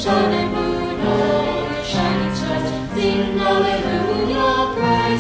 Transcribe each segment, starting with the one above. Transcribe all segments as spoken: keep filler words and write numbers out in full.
shining moon, oh, the shining stars, sing hallelujah, praise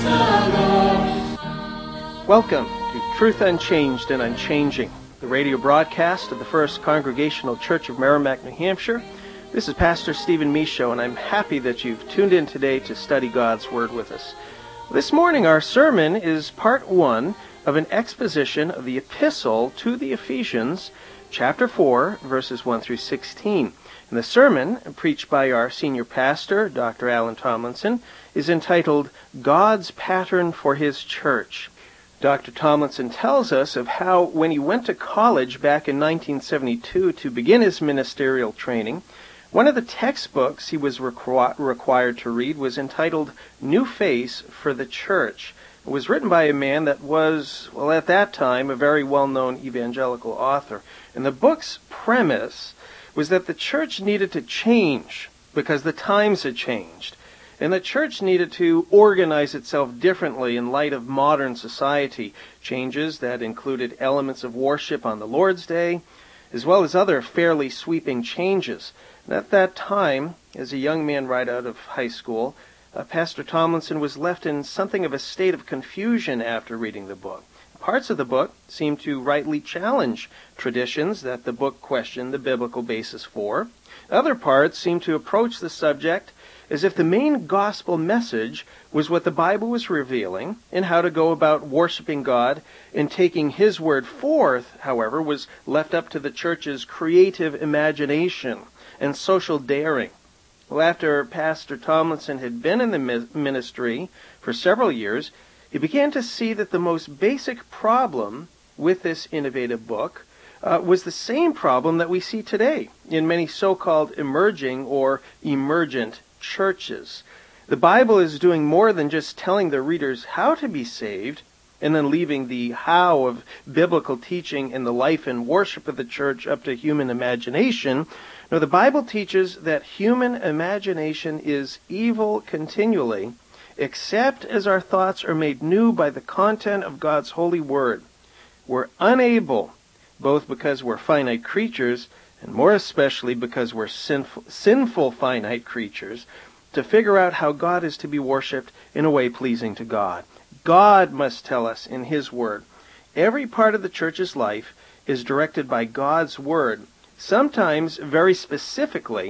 the Lord. Welcome to Truth Unchanged and Unchanging, the radio broadcast of the First Congregational Church of Merrimack, New Hampshire. This is Pastor Stephen Michaud, and I'm happy that you've tuned in today to study God's Word with us. This morning, our sermon is part one of an exposition of the Epistle to the Ephesians, chapter four, verses one through sixteen. And the sermon, preached by our senior pastor, Doctor Alan Tomlinson, is entitled, God's Pattern for His Church. Doctor Tomlinson tells us of how, when he went to college back in nineteen seventy-two to begin his ministerial training, one of the textbooks he was requ- required to read was entitled New Face for the Church. It was written by a man that was, well, at that time, a very well-known evangelical author. And the book's premise was that the church needed to change because the times had changed. And the church needed to organize itself differently in light of modern society, changes that included elements of worship on the Lord's Day, as well as other fairly sweeping changes. And at that time, as a young man right out of high school, uh, Pastor Tomlinson was left in something of a state of confusion after reading the book. Parts of the book seemed to rightly challenge traditions that the book questioned the biblical basis for. Other parts seemed to approach the subject as if the main gospel message was what the Bible was revealing and how to go about worshiping God, and taking His word forth, however, was left up to the church's creative imagination and social daring. Well, after Pastor Tomlinson had been in the ministry for several years, he began to see that the most basic problem with this innovative book uh, was the same problem that we see today in many so-called emerging or emergent churches. The Bible is doing more than just telling the readers how to be saved and then leaving the how of biblical teaching and the life and worship of the church up to human imagination. No, the Bible teaches that human imagination is evil continually, except as our thoughts are made new by the content of God's holy word. We're unable, both because we're finite creatures, and more especially because we're sinful, sinful finite creatures, to figure out how God is to be worshipped in a way pleasing to God. God must tell us in His word. Every part of the church's life is directed by God's word, sometimes very specifically,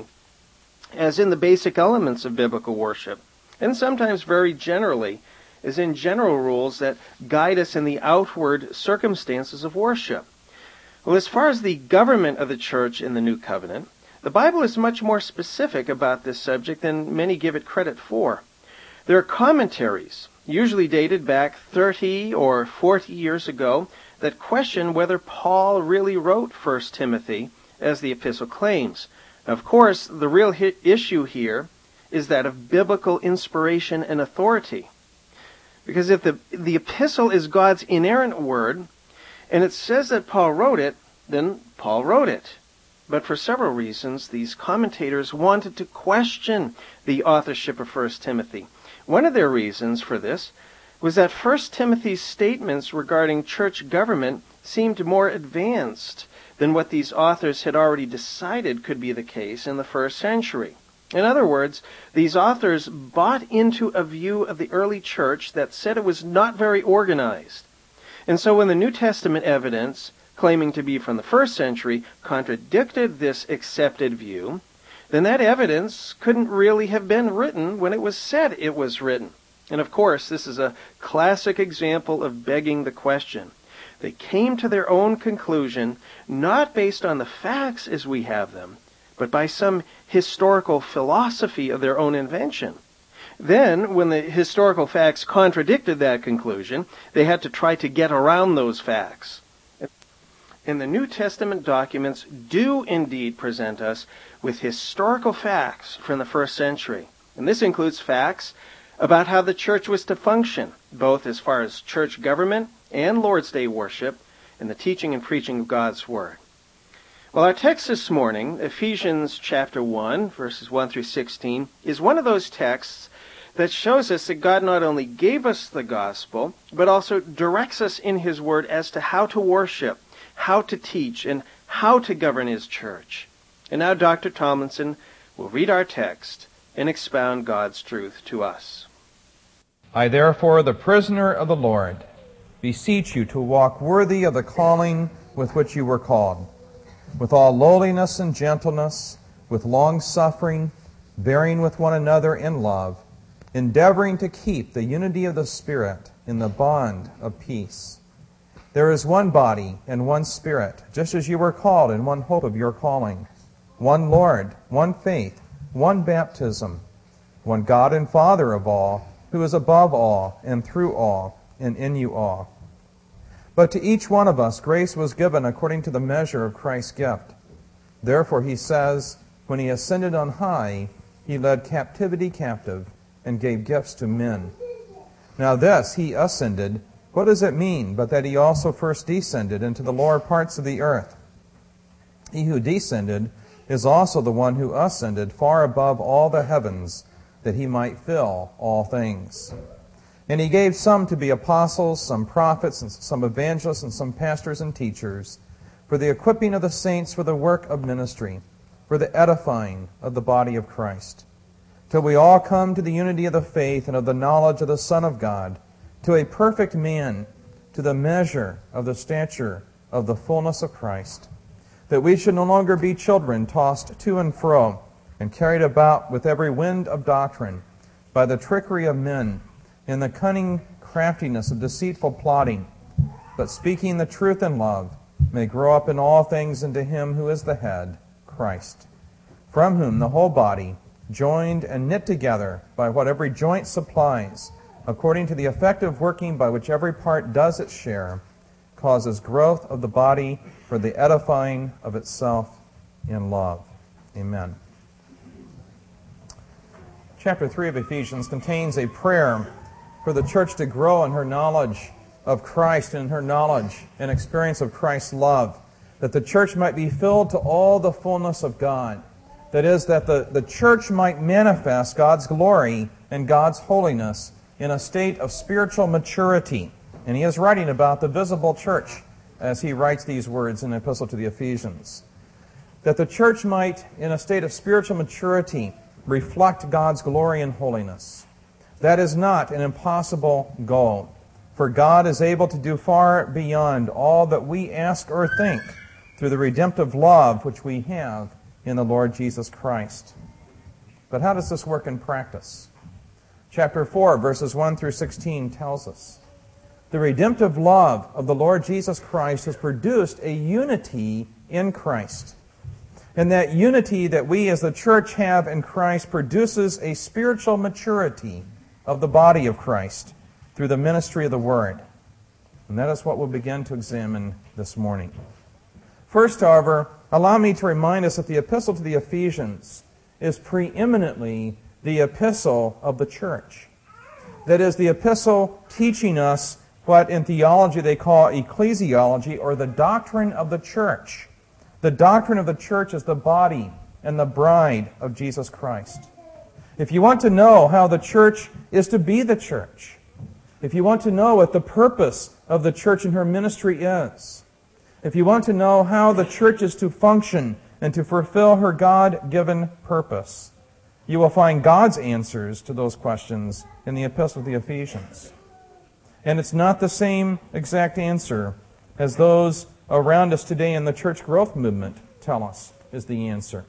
as in the basic elements of biblical worship, and sometimes very generally, as in general rules that guide us in the outward circumstances of worship. Well, as far as the government of the church in the New Covenant, the Bible is much more specific about this subject than many give it credit for. There are commentaries, usually dated back thirty or forty years ago, that question whether Paul really wrote First Timothy, as the epistle claims. Of course, the real hi- issue here is that of biblical inspiration and authority. Because if the, the epistle is God's inerrant word, and it says that Paul wrote it, then Paul wrote it. But for several reasons, these commentators wanted to question the authorship of First Timothy. One of their reasons for this was that First Timothy's statements regarding church government seemed more advanced than what these authors had already decided could be the case in the first century. In other words, these authors bought into a view of the early church that said it was not very organized. And so when the New Testament evidence, claiming to be from the first century, contradicted this accepted view, then that evidence couldn't really have been written when it was said it was written. And of course, this is a classic example of begging the question. They came to their own conclusion, not based on the facts as we have them, but by some historical philosophy of their own invention. Then, when the historical facts contradicted that conclusion, they had to try to get around those facts. And the New Testament documents do indeed present us with historical facts from the first century. And this includes facts about how the church was to function, both as far as church government and Lord's Day worship, and the teaching and preaching of God's Word. Well, our text this morning, Ephesians chapter one, verses one through sixteen, is one of those texts that shows us that God not only gave us the gospel, but also directs us in His Word as to how to worship, how to teach, and how to govern His church. And now Doctor Tomlinson will read our text and expound God's truth to us. I therefore, the prisoner of the Lord, beseech you to walk worthy of the calling with which you were called, with all lowliness and gentleness, with long-suffering, bearing with one another in love, endeavoring to keep the unity of the Spirit in the bond of peace. There is one body and one Spirit, just as you were called in one hope of your calling, one Lord, one faith, one baptism, one God and Father of all, who is above all, and through all, and in you all. But to each one of us grace was given according to the measure of Christ's gift. Therefore he says, when he ascended on high, he led captivity captive, and gave gifts to men. Now this, he ascended, what does it mean but that he also first descended into the lower parts of the earth? He who descended is also the one who ascended far above all the heavens, that he might fill all things. And he gave some to be apostles, some prophets, and some evangelists, and some pastors and teachers, for the equipping of the saints for the work of ministry, for the edifying of the body of Christ, till we all come to the unity of the faith and of the knowledge of the Son of God, to a perfect man, to the measure of the stature of the fullness of Christ, that we should no longer be children tossed to and fro and carried about with every wind of doctrine by the trickery of men and the cunning craftiness of deceitful plotting, but speaking the truth in love, may grow up in all things into him who is the head, Christ, from whom the whole body, joined and knit together by what every joint supplies, according to the effective working by which every part does its share, causes growth of the body for the edifying of itself in love. Amen. Chapter three of Ephesians contains a prayer for the church to grow in her knowledge of Christ and her knowledge and experience of Christ's love, that the church might be filled to all the fullness of God. That is, that the, the church might manifest God's glory and God's holiness in a state of spiritual maturity. And he is writing about the visible church as he writes these words in the Epistle to the Ephesians. That the church might, in a state of spiritual maturity, reflect God's glory and holiness. That is not an impossible goal, for God is able to do far beyond all that we ask or think through the redemptive love which we have in the Lord Jesus Christ. But how does this work in practice? Chapter four, verses one through sixteen tells us, the redemptive love of the Lord Jesus Christ has produced a unity in Christ. And that unity that we as the church have in Christ produces a spiritual maturity of the body of Christ through the ministry of the Word. And that is what we'll begin to examine this morning. First, however, allow me to remind us that the Epistle to the Ephesians is preeminently the epistle of the church. That is, the epistle teaching us what in theology they call ecclesiology, or the doctrine of the church. The doctrine of the church is the body and the bride of Jesus Christ. If you want to know how the church is to be the church, if you want to know what the purpose of the church and her ministry is, if you want to know how the church is to function and to fulfill her God-given purpose, you will find God's answers to those questions in the Epistle to the Ephesians. And it's not the same exact answer as those around us today in the church growth movement tell us is the answer.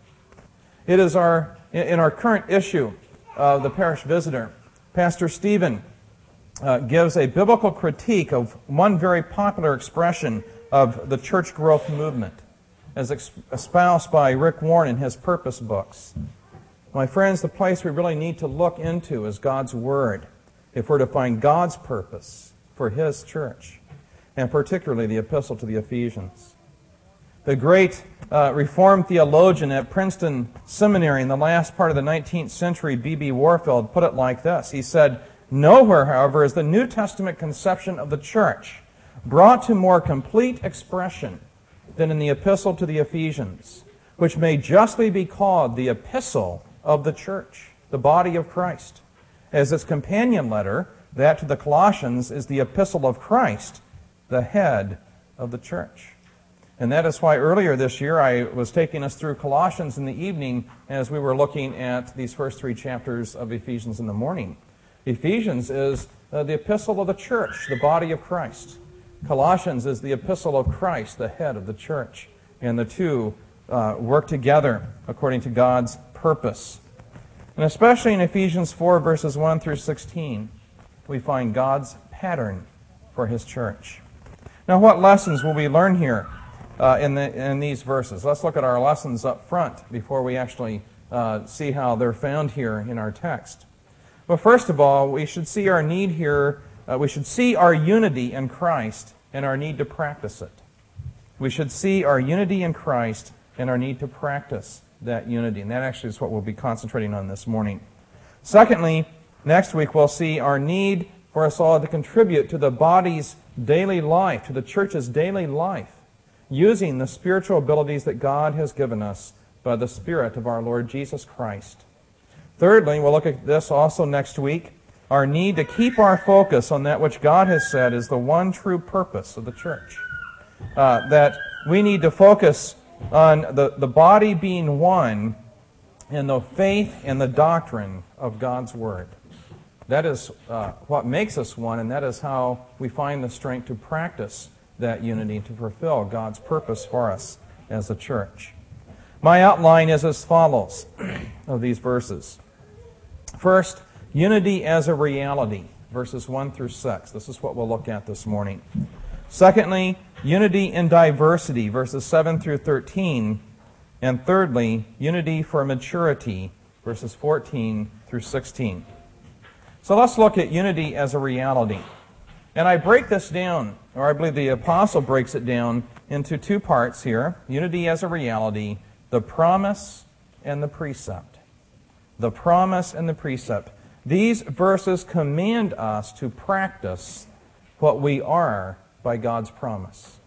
It is our, in our current issue of the Parish Visitor, Pastor Stephen uh, gives a biblical critique of one very popular expression of the church growth movement, as espoused by Rick Warren in his Purpose books. My friends, the place we really need to look into is God's Word if we're to find God's purpose for His church, and particularly the Epistle to the Ephesians. The great uh, Reformed theologian at Princeton Seminary in the last part of the nineteenth century, B B Warfield, put it like this. He said, "Nowhere, however, is the New Testament conception of the church brought to more complete expression than in the Epistle to the Ephesians, which may justly be called the epistle of the church, the body of Christ, as its companion letter, that to the Colossians, is the epistle of Christ, the head of the church." And that is why earlier this year I was taking us through Colossians in the evening as we were looking at these first three chapters of Ephesians in the morning. Ephesians is uh, the epistle of the church, the body of Christ. Colossians is the epistle of Christ, the head of the church. And the two uh, work together according to God's purpose. And especially in Ephesians four, verses one through sixteen, we find God's pattern for His church. Now, what lessons will we learn here uh, in, the, in these verses? Let's look at our lessons up front before we actually uh, see how they're found here in our text. Well, first of all, we should see our need here, uh, we should see our unity in Christ and our need to practice it. We should see our unity in Christ and our need to practice that unity. And that actually is what we'll be concentrating on this morning. Secondly, next week we'll see our need for us all to contribute to the body's daily life, to the church's daily life, using the spiritual abilities that God has given us by the Spirit of our Lord Jesus Christ. Thirdly, we'll look at this also next week, our need to keep our focus on that which God has said is the one true purpose of the church. Uh, that we need to focus on the, the body being one in the faith and the doctrine of God's Word. That is uh, what makes us one, and that is how we find the strength to practice that unity, to fulfill God's purpose for us as a church. My outline is as follows of these verses. First, unity as a reality, verses one through six. This is what we'll look at this morning. Secondly, unity in diversity, verses seven through thirteen. And thirdly, unity for maturity, verses fourteen through sixteen. So let's look at unity as a reality. And I break this down, or I believe the apostle breaks it down into two parts here. Unity as a reality, the promise and the precept. The promise and the precept. These verses command us to practice what we are by God's promise.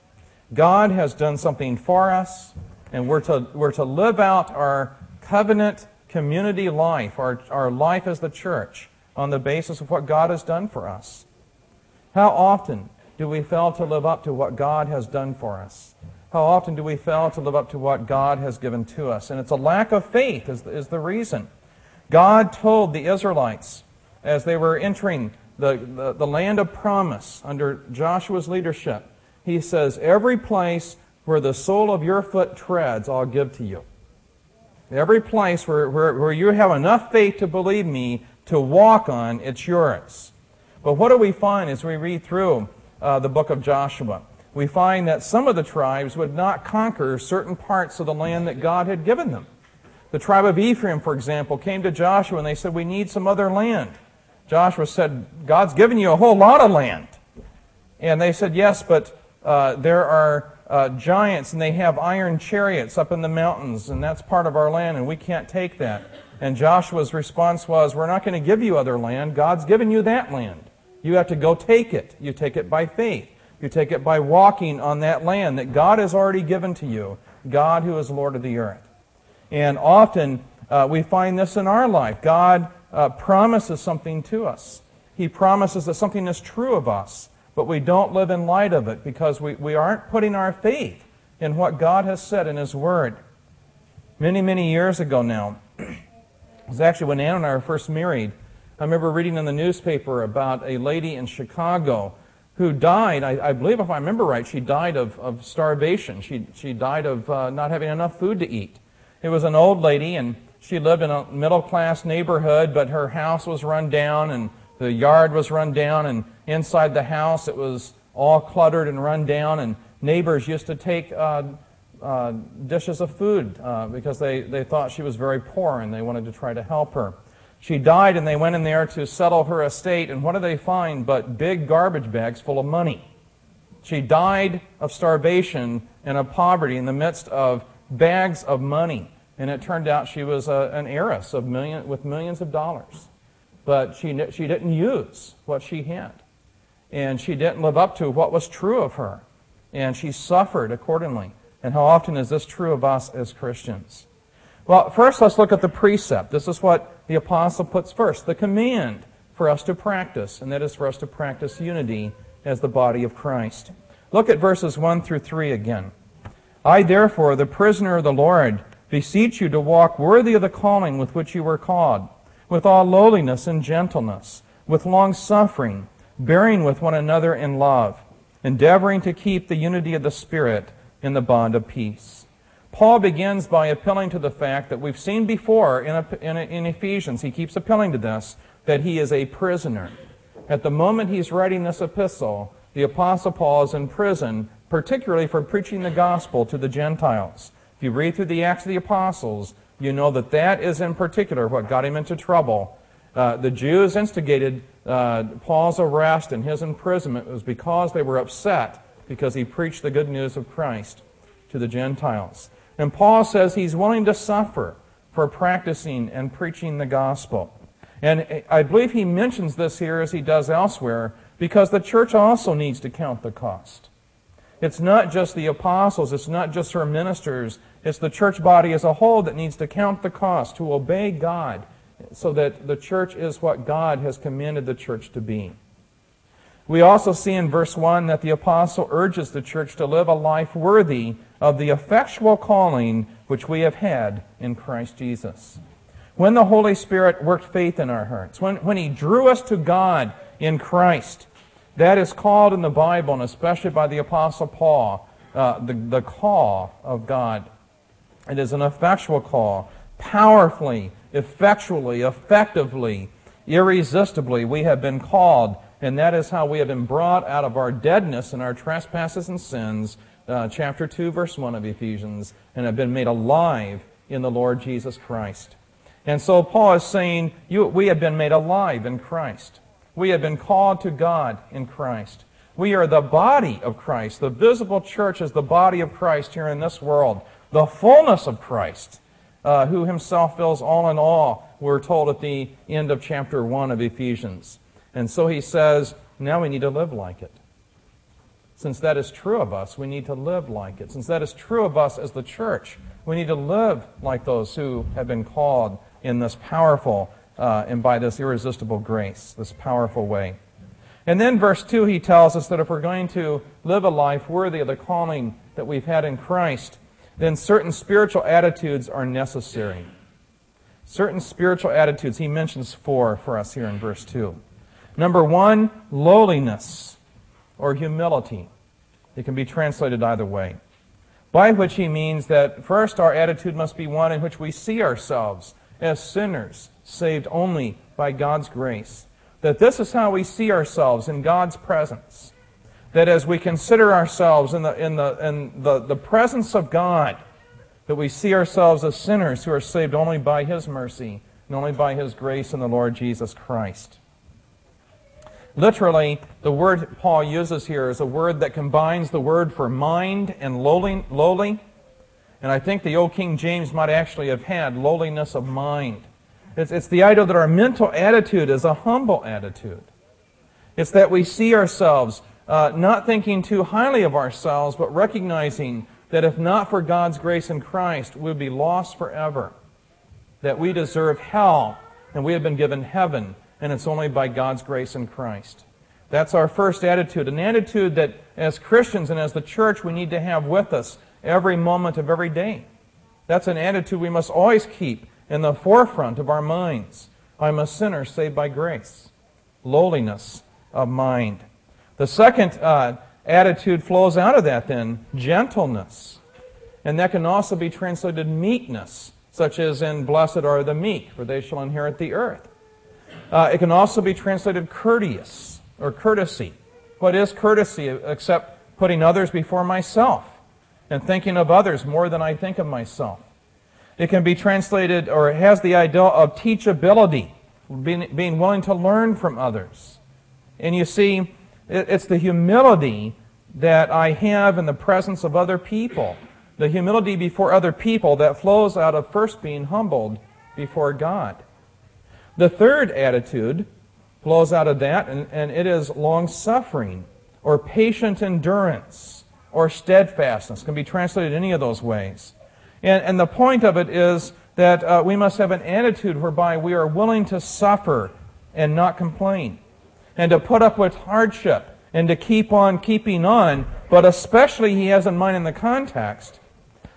God has done something for us, and we're to, we're to live out our covenant community life, our, our life as the church, on the basis of what God has done for us. How often do we fail to live up to what God has done for us? How often do we fail to live up to what God has given to us? And it's a lack of faith is, is the reason. God told the Israelites as they were entering the, the, the land of promise under Joshua's leadership, He says, every place where the sole of your foot treads, I'll give to you. Every place where, where, where you have enough faith to believe me to walk on, it's yours. But what do we find as we read through uh, the book of Joshua? We find that some of the tribes would not conquer certain parts of the land that God had given them. The tribe of Ephraim, for example, came to Joshua and they said, we need some other land. Joshua said, God's given you a whole lot of land. And they said, yes, but uh, there are uh, giants and they have iron chariots up in the mountains, and that's part of our land, and we can't take that. And Joshua's response was, we're not going to give you other land. God's given you that land. You have to go take it. You take it by faith. You take it by walking on that land that God has already given to you, God who is Lord of the earth. And often uh, we find this in our life. God uh, promises something to us. He promises that something is true of us, but we don't live in light of it because we, we aren't putting our faith in what God has said in His Word. Many, many years ago now, it was actually when Ann and I were first married, I remember reading in the newspaper about a lady in Chicago who died, I, I believe if I remember right, she died of, of starvation. She, she died of uh, not having enough food to eat. It was an old lady, and she lived in a middle-class neighborhood, but her house was run down, and the yard was run down, and inside the house it was all cluttered and run down, and neighbors used to take uh, uh, dishes of food uh, because they, they thought she was very poor, and they wanted to try to help her. She died, and they went in there to settle her estate, and what did they find but big garbage bags full of money? She died of starvation and of poverty in the midst of bags of money, and it turned out she was a, an heiress of million, with millions of dollars. But she, she didn't use what she had, and she didn't live up to what was true of her, and she suffered accordingly. And how often is this true of us as Christians? Well, first let's look at the precept. This is what the apostle puts first, the command for us to practice, and that is for us to practice unity as the body of Christ. Look at verses one through three again. I therefore, the prisoner of the Lord, beseech you to walk worthy of the calling with which you were called, with all lowliness and gentleness, with long-suffering, bearing with one another in love, endeavoring to keep the unity of the Spirit in the bond of peace. Paul begins by appealing to the fact that we've seen before in, in, in Ephesians, he keeps appealing to this, that he is a prisoner. At the moment he's writing this epistle, the Apostle Paul is in prison, particularly for preaching the gospel to the Gentiles. If you read through the Acts of the Apostles, you know that that is in particular what got him into trouble. Uh, the Jews instigated uh, Paul's arrest and his imprisonment. It was because they were upset because he preached the good news of Christ to the Gentiles. And Paul says he's willing to suffer for practicing and preaching the gospel. And I believe he mentions this here as he does elsewhere because the church also needs to count the cost. It's not just the apostles, it's not just her ministers, it's the church body as a whole that needs to count the cost, to obey God, so that the church is what God has commanded the church to be. We also see in verse one that the apostle urges the church to live a life worthy of the effectual calling which we have had in Christ Jesus. When the Holy Spirit worked faith in our hearts, when, when He drew us to God in Christ, that is called in the Bible, and especially by the Apostle Paul, uh, the, the call of God. It is an effectual call. Powerfully, effectually, effectively, irresistibly, we have been called, and that is how we have been brought out of our deadness and our trespasses and sins, uh, chapter two, verse one of Ephesians, and have been made alive in the Lord Jesus Christ. And so Paul is saying, you, we have been made alive in Christ. We have been called to God in Christ. We are the body of Christ. The visible church is the body of Christ here in this world. The fullness of Christ, uh, who Himself fills all in all, we're told at the end of chapter one of Ephesians. And so he says, now we need to live like it. Since that is true of us, we need to live like it. Since that is true of us as the church, we need to live like those who have been called in this powerful uh, and by this irresistible grace, this powerful way. And then verse two, he tells us that if we're going to live a life worthy of the calling that we've had in Christ, then certain spiritual attitudes are necessary. Certain spiritual attitudes, he mentions four for us here in verse two. Number one, lowliness or humility. It can be translated either way. By which he means that first our attitude must be one in which we see ourselves as sinners, saved only by God's grace. That this is how we see ourselves in God's presence. That as we consider ourselves in the in the in the, the presence of God, that we see ourselves as sinners who are saved only by His mercy and only by His grace in the Lord Jesus Christ. Literally, the word Paul uses here is a word that combines the word for mind and lowly, lowly. And I think the old King James might actually have had lowliness of mind. It's, it's the idea that our mental attitude is a humble attitude. It's that we see ourselves uh, not thinking too highly of ourselves, but recognizing that if not for God's grace in Christ, we would be lost forever. That we deserve hell, and we have been given heaven, and it's only by God's grace in Christ. That's our first attitude, an attitude that as Christians and as the church we need to have with us every moment of every day. That's an attitude we must always keep in the forefront of our minds. I'm a sinner saved by grace. Lowliness of mind. The second uh, attitude flows out of that then, gentleness. And that can also be translated meekness, such as in blessed are the meek, for they shall inherit the earth. Uh, it can also be translated courteous or courtesy. What is courtesy except putting others before myself and thinking of others more than I think of myself? It can be translated, or it has the idea of teachability, being, being willing to learn from others. And you see, it, it's the humility that I have in the presence of other people, the humility before other people that flows out of first being humbled before God. The third attitude flows out of that, and, and it is long-suffering, or patient endurance, or steadfastness. It can be translated any of those ways. And, and the point of it is that uh, we must have an attitude whereby we are willing to suffer and not complain, and to put up with hardship, and to keep on keeping on, but especially he has in mind in the context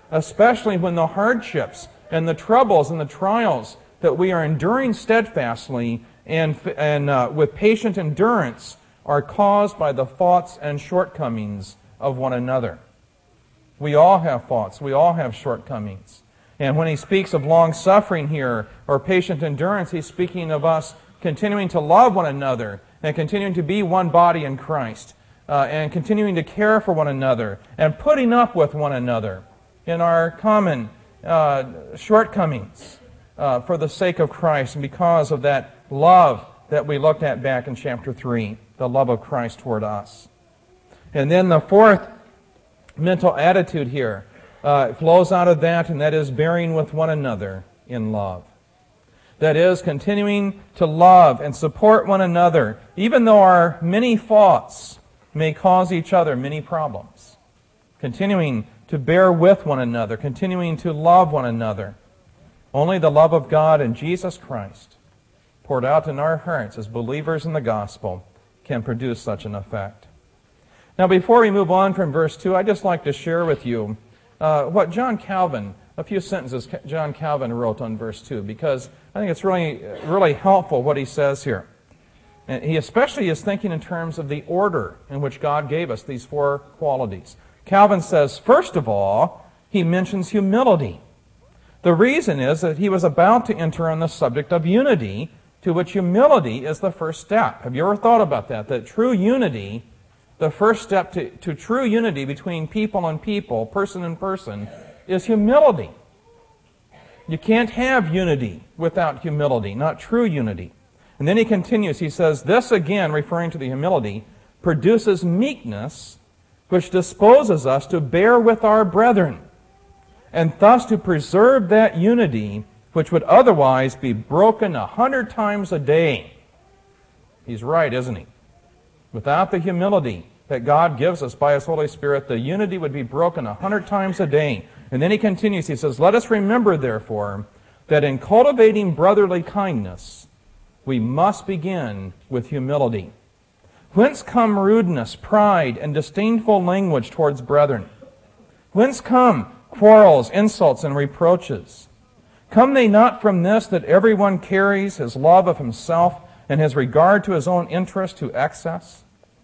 especially when the hardships and the troubles and the trials that we are enduring steadfastly and, and uh, with patient endurance are caused by the faults and shortcomings of one another. We all have faults. We all have shortcomings. And when he speaks of long-suffering here, or patient endurance, he's speaking of us continuing to love one another and continuing to be one body in Christ, uh, and continuing to care for one another and putting up with one another in our common uh, shortcomings uh, for the sake of Christ and because of that love that we looked at back in chapter three, the love of Christ toward us. And then the fourth mental attitude here uh, flows out of that, and that is bearing with one another in love. That is, continuing to love and support one another, even though our many faults may cause each other many problems. Continuing to bear with one another, continuing to love one another. Only the love of God and Jesus Christ, poured out in our hearts as believers in the gospel, can produce such an effect. Now, before we move on from verse two, I'd just like to share with you uh, what John Calvin, a few sentences John Calvin wrote on verse two, because I think it's really, really helpful what he says here. And he especially is thinking in terms of the order in which God gave us these four qualities. Calvin says, first of all, he mentions humility. The reason is that he was about to enter on the subject of unity, to which humility is the first step. Have you ever thought about that? That true unity, the first step to, to true unity between people and people, person and person, is humility. You can't have unity without humility, not true unity. And then he continues, he says, this again, referring to the humility, produces meekness, which disposes us to bear with our brethren, and thus to preserve that unity which would otherwise be broken a hundred times a day. He's right, isn't he? Without the humility that God gives us by His Holy Spirit, the unity would be broken a hundred times a day. And then he continues, he says, let us remember, therefore, that in cultivating brotherly kindness, we must begin with humility. Whence come rudeness, pride, and disdainful language towards brethren? Whence come quarrels, insults, and reproaches? Come they not from this, that everyone carries his love of himself and his regard to his own interest to excess?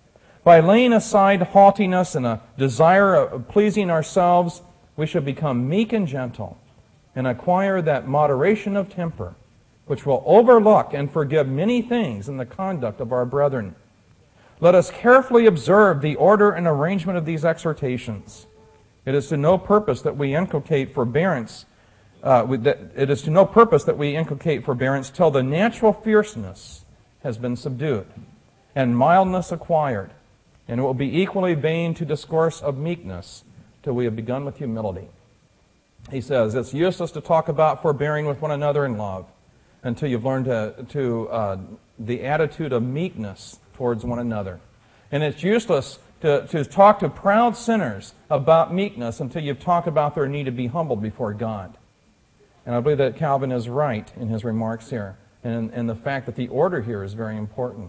By laying aside haughtiness and a desire of pleasing ourselves, we should become meek and gentle and acquire that moderation of temper which will overlook and forgive many things in the conduct of our brethren. Let us carefully observe the order and arrangement of these exhortations. It is to no purpose that we inculcate forbearance. Uh, that it is to no purpose that we inculcate forbearance till the natural fierceness has been subdued and mildness acquired, and it will be equally vain to discourse of meekness till we have begun with humility. He says it's useless to talk about forbearing with one another in love until you've learned to, to uh, the attitude of meekness towards one another. And it's useless to, to talk to proud sinners about meekness until you've talked about their need to be humbled before God. And I believe that Calvin is right in his remarks here, and, and the fact that the order here is very important.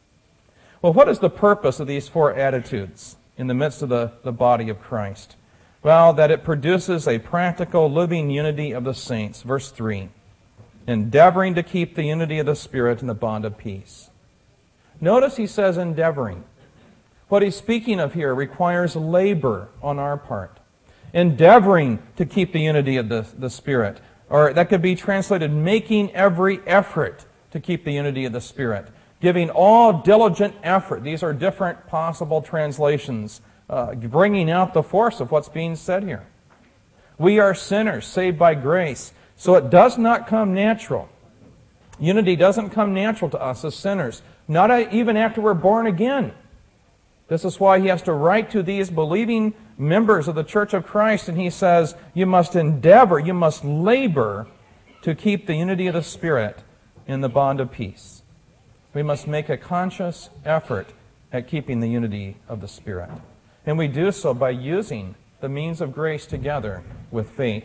Well, what is the purpose of these four attitudes in the midst of the, the body of Christ? Well, that it produces a practical living unity of the saints. Verse three, endeavoring to keep the unity of the Spirit in the bond of peace. Notice he says endeavoring. What he's speaking of here requires labor on our part. Endeavoring to keep the unity of the, the Spirit. Or that could be translated, making every effort to keep the unity of the Spirit. Giving all diligent effort. These are different possible translations, uh, bringing out the force of what's being said here. We are sinners saved by grace, so it does not come natural. Unity doesn't come natural to us as sinners, not even after we're born again. This is why he has to write to these believing members of the Church of Christ, and he says, you must endeavor, you must labor to keep the unity of the Spirit in the bond of peace. We must make a conscious effort at keeping the unity of the Spirit. And we do so by using the means of grace together with faith.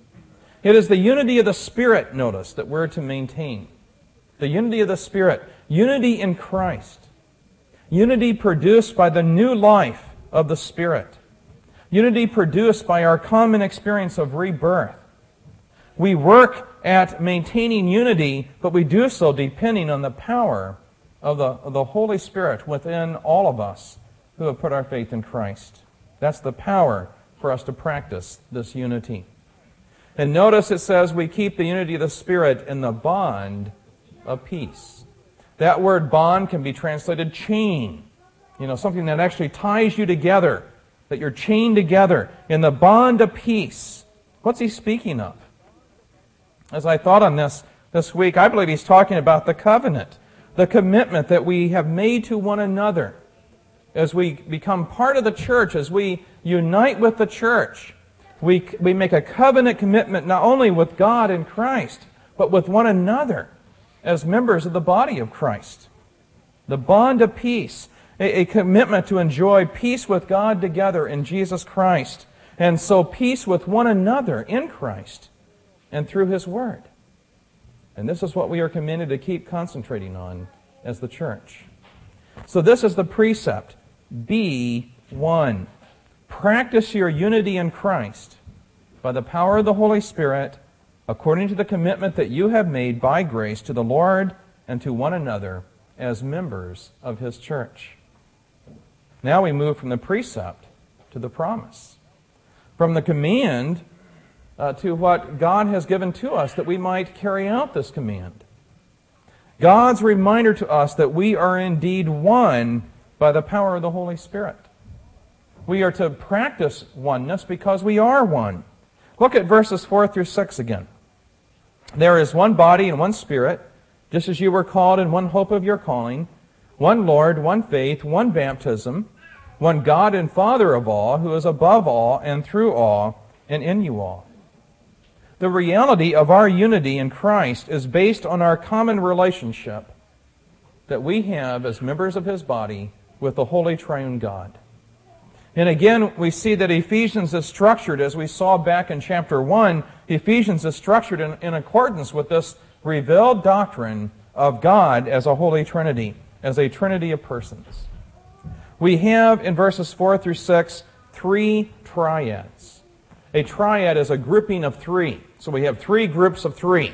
It is the unity of the Spirit, notice, that we're to maintain. The unity of the Spirit. Unity in Christ. Unity produced by the new life of the Spirit. Unity produced by our common experience of rebirth. We work at maintaining unity, but we do so depending on the power of the, of the Holy Spirit within all of us who have put our faith in Christ. That's the power for us to practice this unity. And notice it says we keep the unity of the Spirit in the bond of peace. That word bond can be translated chain. You know, something that actually ties you together, that you're chained together in the bond of peace. What's he speaking of? As I thought on this this week, I believe he's talking about the covenant, the commitment that we have made to one another as we become part of the church, as we unite with the church. We, we make a covenant commitment not only with God and Christ, but with one another as members of the body of Christ. The bond of peace, a, a commitment to enjoy peace with God together in Jesus Christ, and so peace with one another in Christ and through His Word. And this is what we are commanded to keep concentrating on as the church. So this is the precept. Be one. Practice your unity in Christ by the power of the Holy Spirit, according to the commitment that you have made by grace to the Lord and to one another as members of His church. Now we move from the precept to the promise. From the command uh, to what God has given to us that we might carry out this command. God's reminder to us that we are indeed one by the power of the Holy Spirit. We are to practice oneness because we are one. Look at verses four through six again. There is one body and one Spirit, just as you were called in one hope of your calling, one Lord, one faith, one baptism, one God and Father of all, who is above all and through all and in you all. The reality of our unity in Christ is based on our common relationship that we have as members of His body with the Holy Triune God. And again, we see that Ephesians is structured, as we saw back in chapter one, Ephesians is structured in, in accordance with this revealed doctrine of God as a Holy Trinity, as a Trinity of persons. We have in verses four through six three triads. A triad is a grouping of three. So we have three groups of three.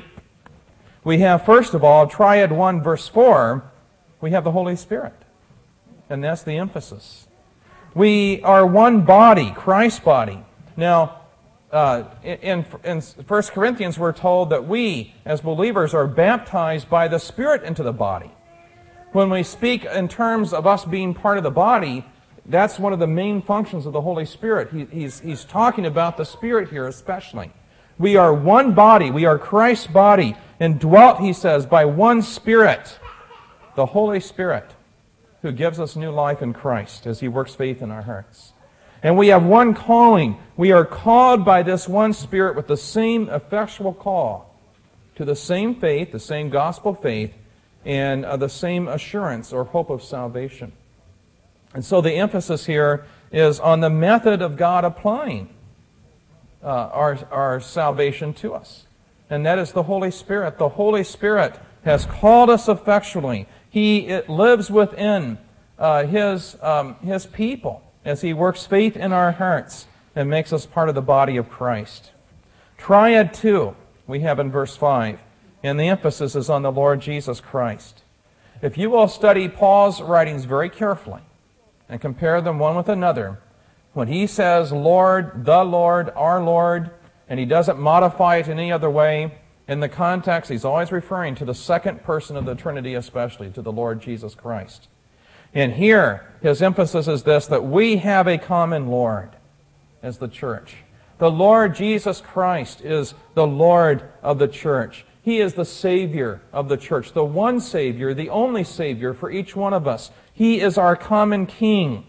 We have, first of all, triad one, verse four, we have the Holy Spirit. And that's the emphasis. We are one body, Christ's body. Now, uh, in, in First Corinthians, we're told that we, as believers, are baptized by the Spirit into the body. When we speak in terms of us being part of the body, that's one of the main functions of the Holy Spirit. He, he's, he's talking about the Spirit here especially. We are one body. We are Christ's body, indwelt, he says, by one Spirit, the Holy Spirit, who gives us new life in Christ as He works faith in our hearts. And we have one calling. We are called by this one Spirit with the same effectual call to the same faith, the same gospel faith, and uh, the same assurance or hope of salvation. And so the emphasis here is on the method of God applying uh, our, our salvation to us. And that is the Holy Spirit. The Holy Spirit has called us effectually. He it lives within uh, His, um, His people as He works faith in our hearts and makes us part of the body of Christ. Triad two, we have in verse five, and the emphasis is on the Lord Jesus Christ. If you will study Paul's writings very carefully and compare them one with another, when he says Lord, the Lord, our Lord, and he doesn't modify it in any other way, in the context, he's always referring to the second person of the Trinity, especially to the Lord Jesus Christ. And here, his emphasis is this, that we have a common Lord as the church. The Lord Jesus Christ is the Lord of the church. He is the Savior of the church, the one Savior, the only Savior for each one of us. He is our common King.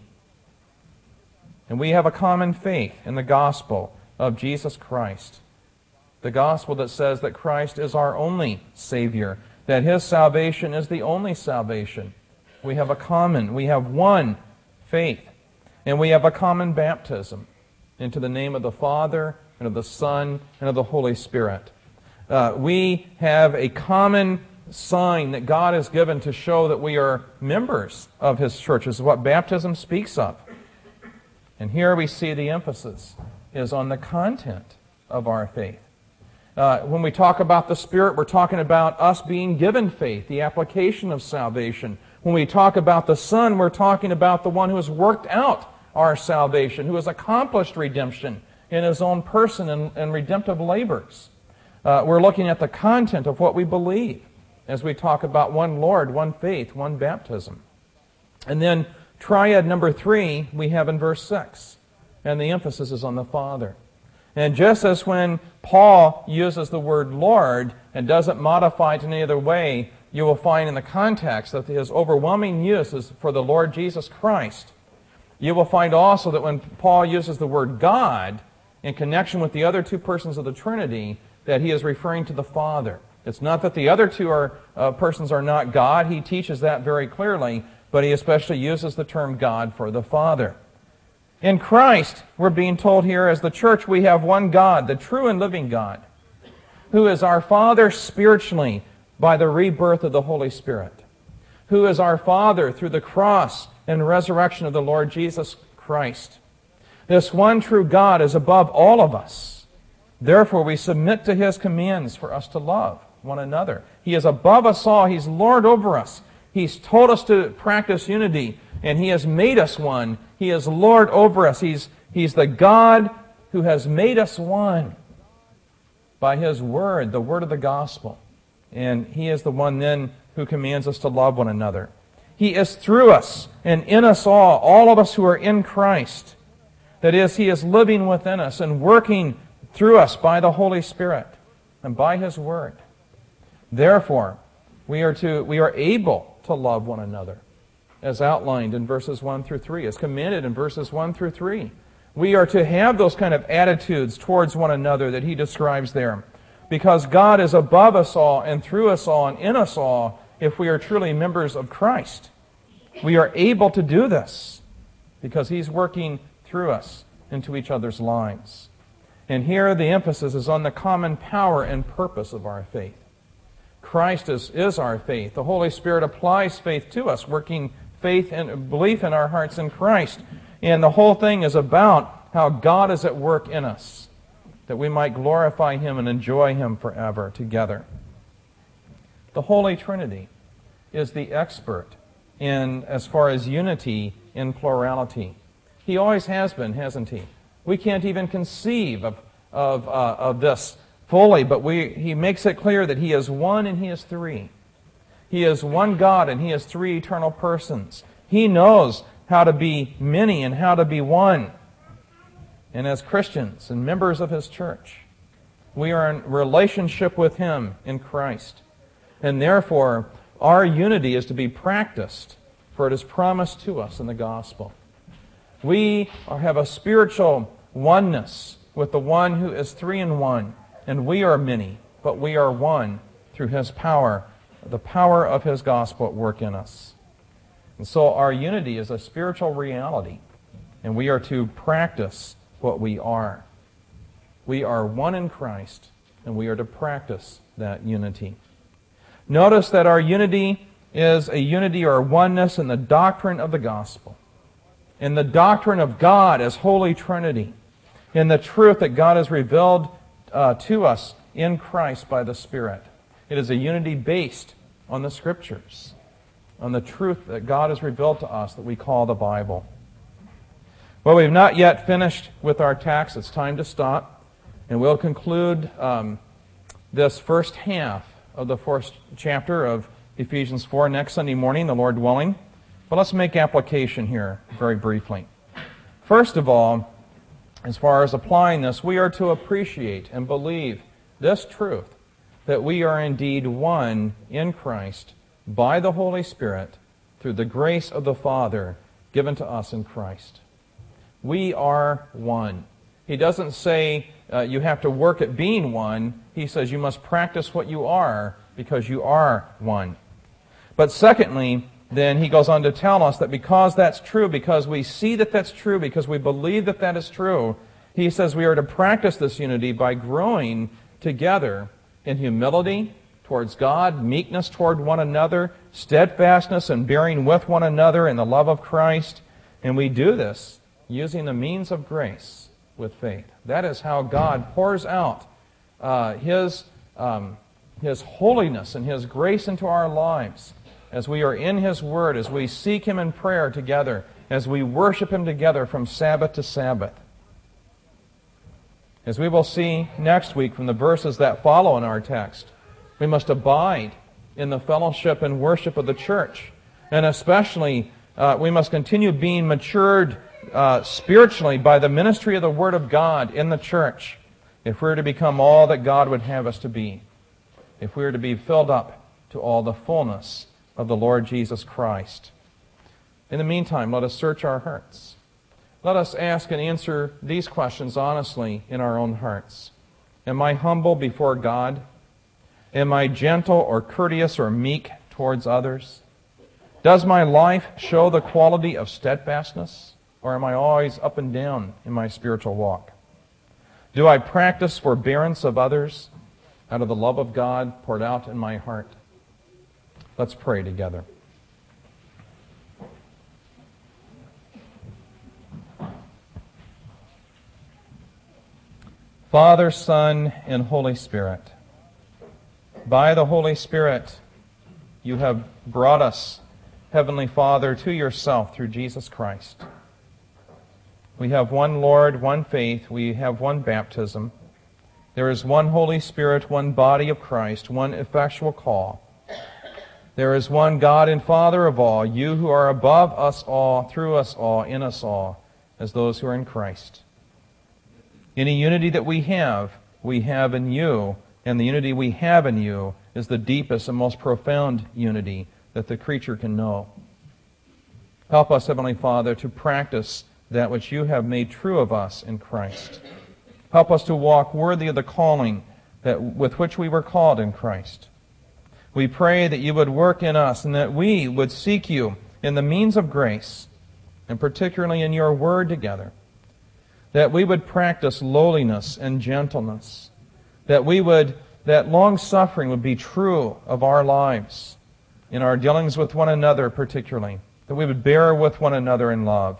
And we have a common faith in the gospel of Jesus Christ. The gospel that says that Christ is our only Savior, that His salvation is the only salvation. We have a common, we have one faith, and we have a common baptism into the name of the Father and of the Son and of the Holy Spirit. Uh, we have a common sign that God has given to show that we are members of His church. This is what baptism speaks of. And here we see the emphasis is on the content of our faith. Uh, when we talk about the Spirit, we're talking about us being given faith, the application of salvation. When we talk about the Son, we're talking about the one who has worked out our salvation, who has accomplished redemption in His own person and, and redemptive labors. Uh, we're looking at the content of what we believe as we talk about one Lord, one faith, one baptism. And then triad number three we have in verse six, and the emphasis is on the Father. And just as when Paul uses the word Lord and doesn't modify it in any other way, you will find in the context that his overwhelming use is for the Lord Jesus Christ. You will find also that when Paul uses the word God in connection with the other two persons of the Trinity, that he is referring to the Father. It's not that the other two are, uh, persons are not God. He teaches that very clearly, but he especially uses the term God for the Father. In Christ, we're being told here as the church, we have one God, the true and living God, who is our Father spiritually by the rebirth of the Holy Spirit, who is our Father through the cross and resurrection of the Lord Jesus Christ. This one true God is above all of us. Therefore, we submit to His commands for us to love one another. He is above us all. He's Lord over us. He's told us to practice unity, and He has made us one. He is Lord over us. He's, he's the God who has made us one by His Word, the Word of the Gospel. And He is the one then who commands us to love one another. He is through us and in us all, all of us who are in Christ. That is, He is living within us and working through us by the Holy Spirit and by His Word. Therefore, we are to we are able to love one another, as outlined in verses one through three, as commanded in verses one through three. We are to have those kind of attitudes towards one another that he describes there, because God is above us all and through us all and in us all if we are truly members of Christ. We are able to do this because He's working through us into each other's lives. And here the emphasis is on the common power and purpose of our faith. Christ is, is our faith. The Holy Spirit applies faith to us, working faith and belief in our hearts in Christ. And the whole thing is about how God is at work in us, that we might glorify Him and enjoy Him forever together. The Holy Trinity is the expert in as far as unity in plurality. He always has been, hasn't He? We can't even conceive of, of, uh, of this fully, but we, He makes it clear that He is one and He is three. He is one God and He is three eternal persons. He knows how to be many and how to be one. And as Christians and members of His church, we are in relationship with Him in Christ. And therefore, our unity is to be practiced, for it is promised to us in the gospel. We have a spiritual oneness with the one who is three in one. And we are many, but we are one through His power, the power of His gospel at work in us. And so our unity is a spiritual reality, and we are to practice what we are. We are one in Christ, and we are to practice that unity. Notice that our unity is a unity or oneness in the doctrine of the gospel, in the doctrine of God as Holy Trinity, in the truth that God has revealed uh, to us in Christ by the Spirit. It is a unity based on the Scriptures, on the truth that God has revealed to us that we call the Bible. Well, we've not yet finished with our text. It's time to stop. And we'll conclude um, this first half of the first chapter of Ephesians four next Sunday morning, the Lord willing. But let's make application here very briefly. First of all, as far as applying this, we are to appreciate and believe this truth, that we are indeed one in Christ by the Holy Spirit through the grace of the Father given to us in Christ. We are one. He doesn't say uh, you have to work at being one. He says you must practice what you are because you are one. But secondly, then he goes on to tell us that because that's true, because we see that that's true, because we believe that that is true, he says we are to practice this unity by growing together in humility towards God, meekness toward one another, steadfastness and bearing with one another in the love of Christ. And we do this using the means of grace with faith. That is how God pours out uh, His, um, His holiness and His grace into our lives as we are in His Word, as we seek Him in prayer together, as we worship Him together from Sabbath to Sabbath. As we will see next week from the verses that follow in our text, we must abide in the fellowship and worship of the church. And especially, uh, we must continue being matured uh, spiritually by the ministry of the Word of God in the church if we're to become all that God would have us to be, if we are to be filled up to all the fullness of the Lord Jesus Christ. In the meantime, let us search our hearts. Let us ask and answer these questions honestly in our own hearts. Am I humble before God? Am I gentle or courteous or meek towards others? Does my life show the quality of steadfastness, or am I always up and down in my spiritual walk? Do I practice forbearance of others out of the love of God poured out in my heart? Let's pray together. Father, Son, and Holy Spirit, by the Holy Spirit, you have brought us, Heavenly Father, to yourself through Jesus Christ. We have one Lord, one faith, we have one baptism. There is one Holy Spirit, one body of Christ, one effectual call. There is one God and Father of all, you who are above us all, through us all, in us all, as those who are in Christ. Any unity that we have, we have in you, and the unity we have in you is the deepest and most profound unity that the creature can know. Help us, Heavenly Father, to practice that which you have made true of us in Christ. Help us to walk worthy of the calling that with which we were called in Christ. We pray that you would work in us and that we would seek you in the means of grace, and particularly in your word together. That we would practice lowliness and gentleness. That we would, that long-suffering would be true of our lives, in our dealings with one another particularly. That we would bear with one another in love.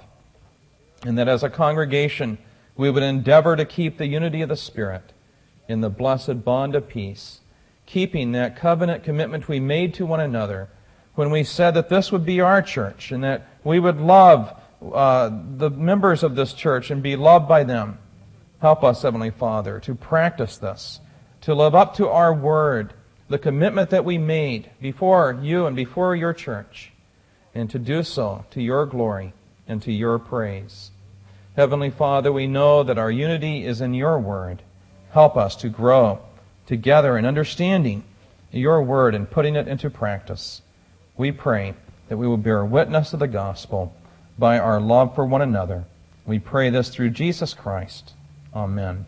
And that as a congregation, we would endeavor to keep the unity of the Spirit in the blessed bond of peace, keeping that covenant commitment we made to one another when we said that this would be our church and that we would love Uh, the members of this church and be loved by them. Help us, Heavenly Father, to practice this, to live up to our word, the commitment that we made before you and before your church, and to do so to your glory and to your praise. Heavenly Father, we know that our unity is in your word. Help us to grow together in understanding your word and putting it into practice. We pray that we will bear witness of the gospel by our love for one another. We pray this through Jesus Christ. Amen.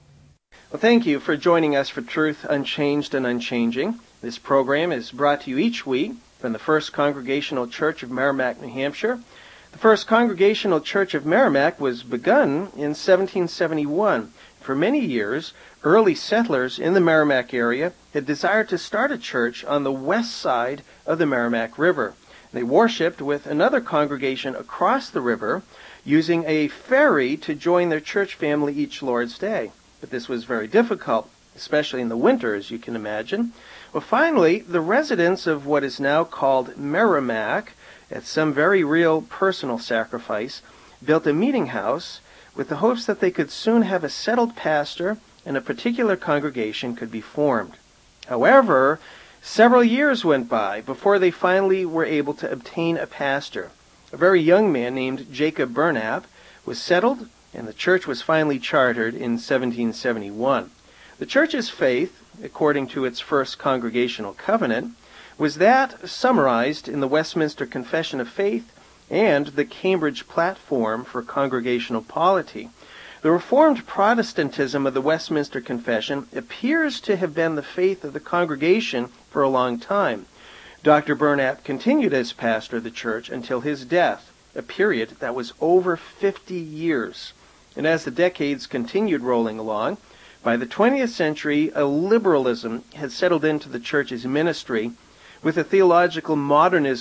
Well, thank you for joining us for Truth Unchanged and Unchanging. This program is brought to you each week from the First Congregational Church of Merrimack, New Hampshire. The First Congregational Church of Merrimack was begun in seventeen seventy-one. For many years, early settlers in the Merrimack area had desired to start a church on the west side of the Merrimack River. They worshipped with another congregation across the river, using a ferry to join their church family each Lord's Day. But this was very difficult, especially in the winter, as you can imagine. Well, finally, the residents of what is now called Merrimack, at some very real personal sacrifice, built a meeting house with the hopes that they could soon have a settled pastor and a particular congregation could be formed. However, several years went by before they finally were able to obtain a pastor. A very young man named Jacob Burnap was settled, and the church was finally chartered in seventeen seventy-one. The church's faith, according to its first congregational covenant, was that summarized in the Westminster Confession of Faith and the Cambridge Platform for Congregational Polity. The Reformed Protestantism of the Westminster Confession appears to have been the faith of the congregation for a long time. Doctor Burnap continued as pastor of the church until his death, a period that was over fifty years. And as the decades continued rolling along, by the twentieth century, a liberalism had settled into the church's ministry, with a theological modernism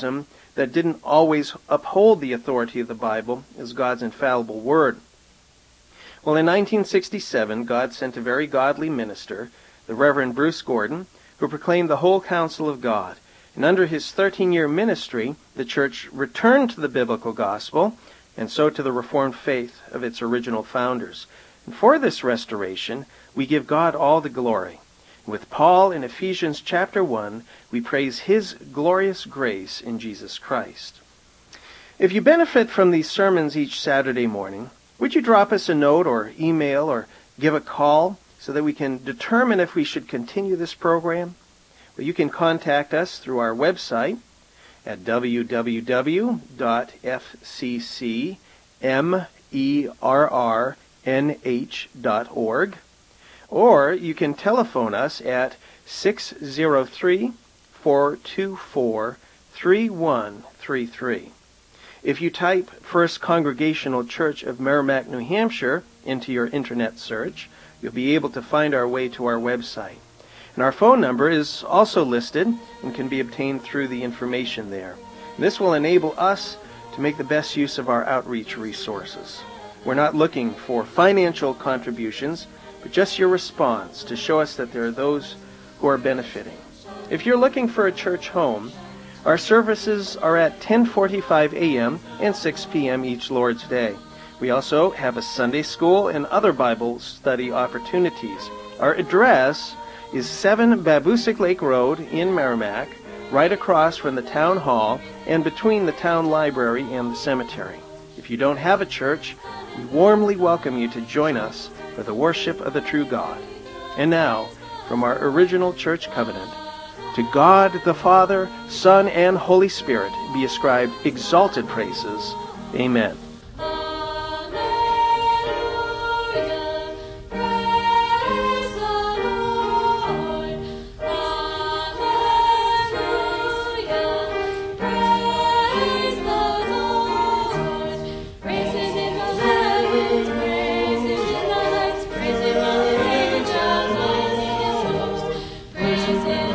that didn't always uphold the authority of the Bible as God's infallible word. Well, in nineteen sixty-seven, God sent a very godly minister, the Reverend Bruce Gordon, who proclaimed the whole counsel of God. And under his thirteen-year ministry, the church returned to the biblical gospel, and so to the Reformed faith of its original founders. And for this restoration, we give God all the glory. With Paul in Ephesians chapter one, we praise his glorious grace in Jesus Christ. If you benefit from these sermons each Saturday morning, would you drop us a note or email or give a call so that we can determine if we should continue this program? Well, you can contact us through our website at w w w dot f c c merrnh dot org, or you can telephone us at six zero three, four two four, three one three three. If you type First Congregational Church of Merrimack, New Hampshire into your internet search, you'll be able to find our way to our website. And our phone number is also listed and can be obtained through the information there. And this will enable us to make the best use of our outreach resources. We're not looking for financial contributions, but just your response to show us that there are those who are benefiting. If you're looking for a church home, our services are at ten forty-five a.m. and six p.m. each Lord's Day. We also have a Sunday school and other Bible study opportunities. Our address is seven Babusick Lake Road in Merrimack, right across from the town hall and between the town library and the cemetery. If you don't have a church, we warmly welcome you to join us for the worship of the true God. And now, from our original church covenant, to God the Father, Son, and Holy Spirit be ascribed exalted praises. Amen. Alleluia, praise the Lord. Alleluia, praise the Lord. Praise Him in the heavens, praise Him in the heights, praise Him on the angels and in His hosts, praise Him.